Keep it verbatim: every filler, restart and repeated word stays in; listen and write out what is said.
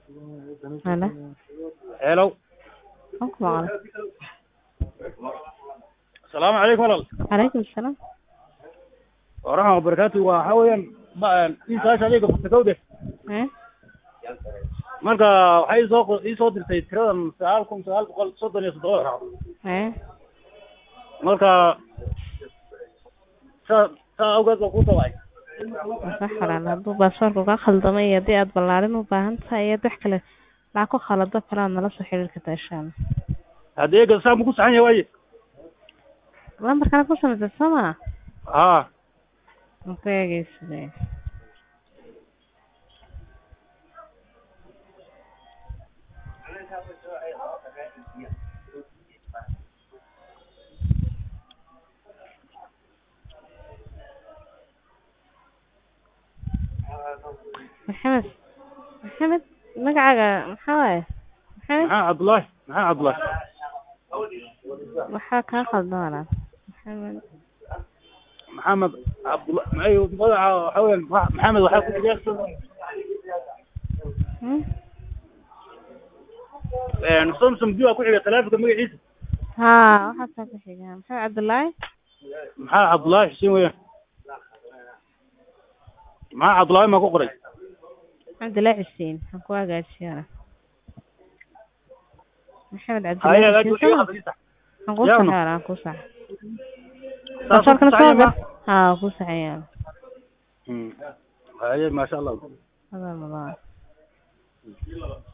هلا هلو. أقبل. السلام عليكم والله. عليكم السلام. ورحمة الله وبركاته. وحاويا بقى في سؤال عليك في التكودة. إيه marka waxay soo ii soo dirtay tiradan sagaal kun sagaal boqol soddon iyo toddoba إيه marka sa sa awgeed baan ku tawaay صح ولا hadduu baasaboorku kaa khaldamay iyo haddii aad ballaarin u baahan tahay iyo wax kale lacag ku khalado kale aad nala soo xiriiri kartaa insha Allah. haddii gasaa ma ku saxan yahay waaye lambarkana ku samaysay soo ma haa ma ku eegaysidee محمد محمد magacaaga maxaa waaye maxamed maxaa cabdullaahi maxaa cabdullaahi waxaa kaa khaldan walaal maxamed maxamed cabdulla maay magaca waxa weeyaan maxamed waxaa ku xiga hmm een samsung biwa ku xiga taleefanka magaciisa haa waxaasaa ku xiga maxamed cabdullaahi maxaa cabdullaahi xuseen weeyaan maxaa cabdullaahi ma ku qoray cabdullaahi xuseen waxaan ku hagaajiyaa محمد عبد هاي الله هاي نقول صح ولا نقول صح بشرك نصور ها نقول صح يا هاي ما شاء الله هذا رمضان